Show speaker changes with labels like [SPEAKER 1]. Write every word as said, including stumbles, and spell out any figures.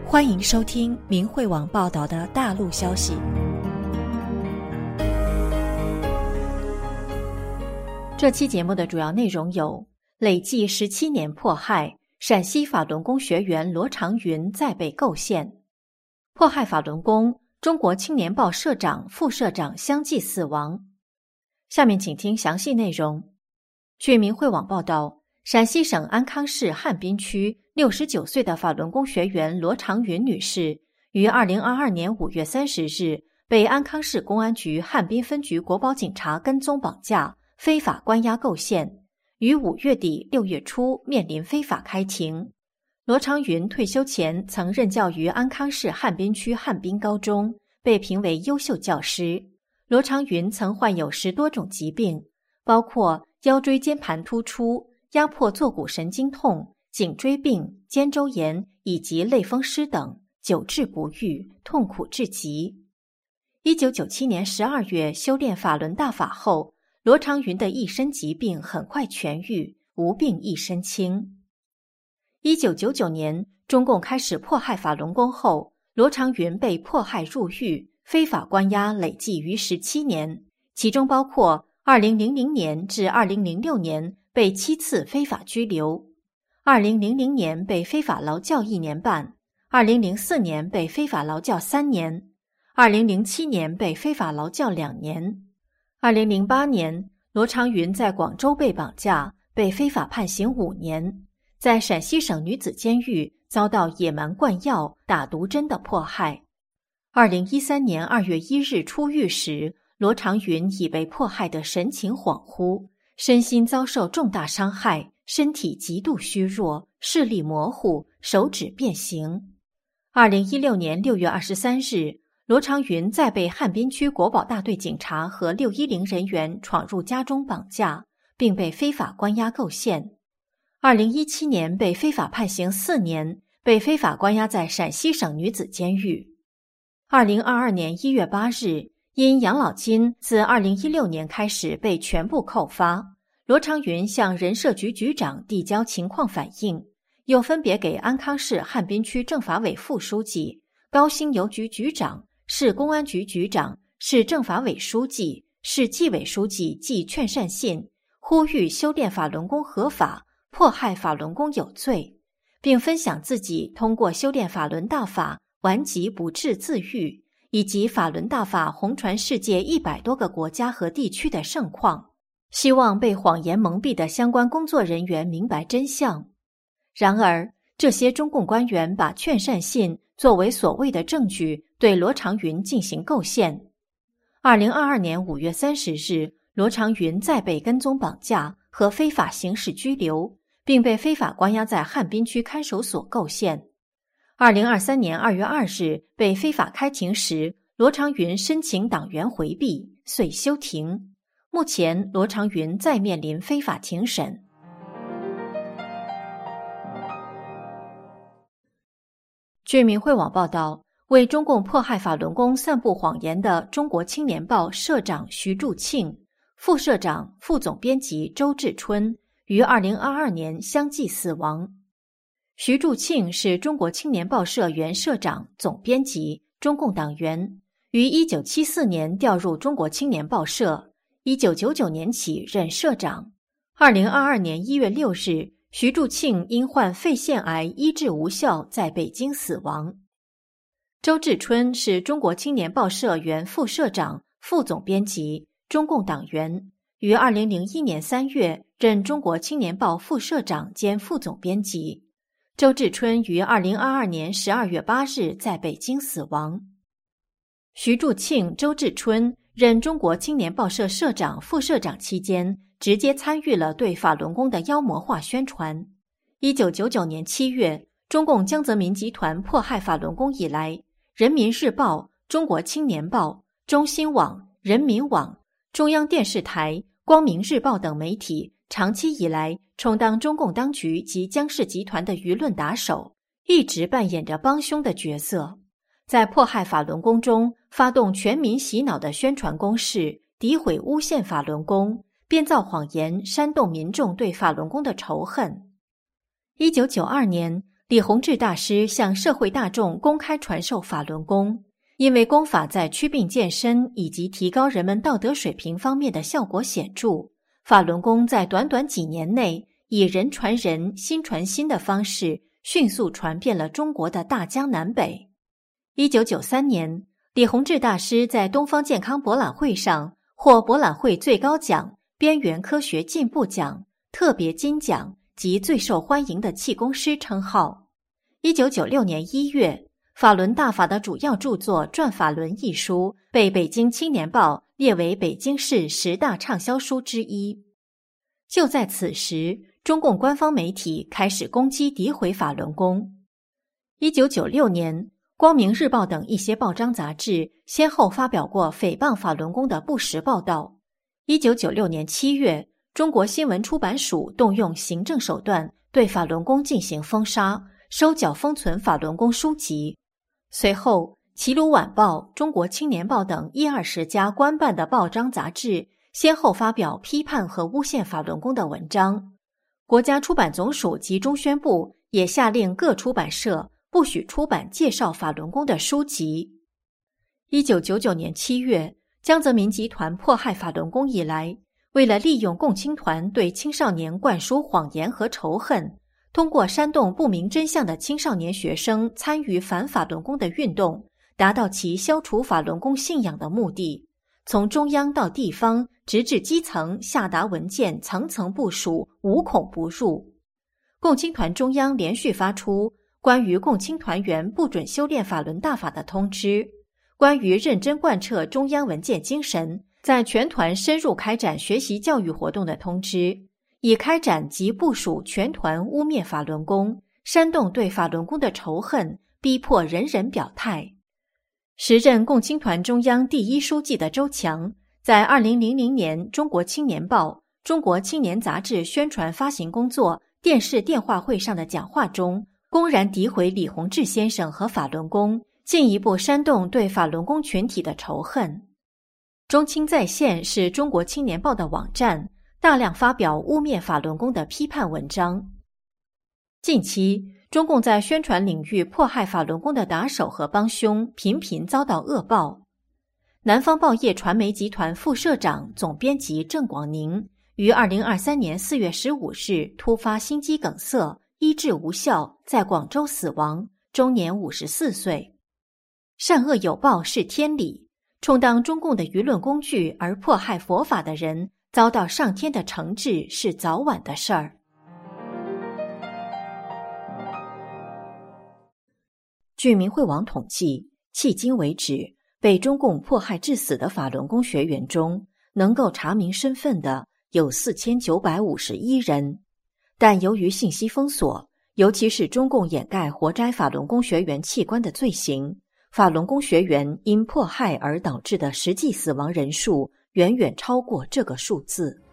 [SPEAKER 1] 欢迎收听明慧网报道的大陆消息。这期节目的主要内容有：累计十七年迫害，陕西法轮功学员罗长云再被构陷；迫害法轮功，中国青年报社长、副社长相继死亡。下面请听详细内容。据明慧网报道，陕西省安康市汉滨区六十九岁的法轮功学员罗长云女士，于二零二二年五月三十日被安康市公安局汉滨分局国保警察跟踪绑架，非法关押构陷，于五月底六月初面临非法开庭。罗长云退休前曾任教于安康市汉滨区汉滨高中，被评为优秀教师。罗长云曾患有十多种疾病，包括腰椎间盘突出、压迫坐骨神经痛、颈椎病、肩周炎以及类风湿等，久治不愈，痛苦至极。一九九七年十二月修炼法轮大法后，罗长云的一身疾病很快痊愈，无病一身轻。一九九九年，中共开始迫害法轮功后，罗长云被迫害入狱，非法关押累计逾十七年，其中包括二零零零年至二零零六年被七次非法拘留，二零零零年被非法劳教一年半，二零零四年被非法劳教三年，二零零七年被非法劳教两年。二零零八年，罗长云在广州被绑架，被非法判刑五年，在陕西省女子监狱遭到野蛮灌药、打毒针的迫害。二零一三年二月一日出狱时，罗长云已被迫害得神情恍惚，身心遭受重大伤害，身体极度虚弱，视力模糊，手指变形。二零一六年六月二十三日，罗长云再被汉滨区国保大队警察和六一零人员闯入家中绑架，并被非法关押构陷。二零一七年被非法判刑四年，被非法关押在陕西省女子监狱。二零二二年一月八日，因养老金自二零一六年开始被全部扣发，罗长云向人社局局长递交情况反映，又分别给安康市汉滨区政法委副书记、高新邮局局长、市公安局局长、市政法委书记、市纪委书记寄劝善信，呼吁修炼法轮功合法，迫害法轮功有罪，并分享自己通过修炼法轮大法顽疾不治自愈，以及法轮大法红传世界一百多个国家和地区的盛况，希望被谎言蒙蔽的相关工作人员明白真相。然而，这些中共官员把劝善信作为所谓的证据，对罗长云进行构陷。二零二二年五月三十日，罗长云再被跟踪绑架和非法刑事拘留，并被非法关押在汉滨区看守所构陷。二零二三年二月二日被非法开庭时，罗长云申请党员回避，遂休庭。目前，罗长云再面临非法庭审。据明慧网报道，为中共迫害法轮功散布谎言的中国青年报社长徐柱庆、副社长、副总编辑周志春于二零二二年相继死亡。徐柱庆是中国青年报社原社长、总编辑，中共党员，于一九七四年调入中国青年报社，一九九九年起任社长。二零二二年一月六日，徐柱庆因患肺腺癌医治无效，在北京死亡。周志春是中国青年报社原副社长、副总编辑，中共党员，于二零零一年三月任中国青年报副社长兼副总编辑。周志春于二零二二年十二月八日在北京死亡。徐柱庆、周志春任中国青年报社社长、副社长期间，直接参与了对法轮功的妖魔化宣传。一九九九年七月，中共江泽民集团迫害法轮功以来，人民日报、中国青年报、中新网、人民网、中央电视台、光明日报等媒体长期以来充当中共当局及江氏集团的舆论打手，一直扮演着帮凶的角色，在迫害法轮功中发动全民洗脑的宣传攻势，诋毁诬陷法轮功，编造谎言，煽动民众对法轮功的仇恨。一九九二年， 李洪志大师向社会大众公开传授法轮功，因为功法在祛病健身以及提高人们道德水平方面的效果显著，法轮功在短短几年内以人传人、心传心的方式迅速传遍了中国的大江南北。一九九三年，李洪志大师在东方健康博览会上获博览会最高奖边缘科学进步奖、特别金奖及最受欢迎的气功师称号。一九九六年一月，法轮大法的主要著作《转法轮》一书被北京青年报列为北京市十大畅销书之一。就在此时，中共官方媒体开始攻击诋毁法轮功。一九九六年，光明日报等一些报章杂志先后发表过诽谤法轮功的不实报道。一九九六年七月，中国新闻出版署动用行政手段对法轮功进行封杀，收缴封存法轮功书籍。随后，齐鲁晚报、中国青年报等一二十家官办的报章杂志先后发表批判和诬陷法轮功的文章。国家出版总署及中宣部也下令各出版社不许出版介绍法轮功的书籍。一九九九年七月，江泽民集团迫害法轮功以来，为了利用共青团对青少年灌输谎言和仇恨，通过煽动不明真相的青少年学生参与反法轮功的运动，达到其消除法轮功信仰的目的，从中央到地方，直至基层下达文件，层层部署，无孔不入。共青团中央连续发出关于共青团员不准修炼法轮大法的通知，关于认真贯彻中央文件精神，在全团深入开展学习教育活动的通知，以开展及部署全团污蔑法轮功，煽动对法轮功的仇恨，逼迫人人表态。时任共青团中央第一书记的周强，在二零零零年中国青年报、中国青年杂志宣传发行工作电视电话会上的讲话中，公然诋毁李洪志先生和法轮功，进一步煽动对法轮功群体的仇恨。中青在线是中国青年报的网站，大量发表污蔑法轮功的批判文章。近期，中共在宣传领域迫害法轮功的打手和帮凶频频遭到恶报。南方报业传媒集团副社长、总编辑郑广宁于二零二三年四月十五日突发心肌梗塞，医治无效，在广州死亡，终年五十四岁。善恶有报是天理，充当中共的舆论工具而迫害佛法的人，遭到上天的惩治是早晚的事儿。据明慧网统计，迄今为止，被中共迫害致死的法轮功学员中，能够查明身份的有四千九百五十一人。但由于信息封锁，尤其是中共掩盖活摘法轮功学员器官的罪行，法轮功学员因迫害而导致的实际死亡人数远远超过这个数字。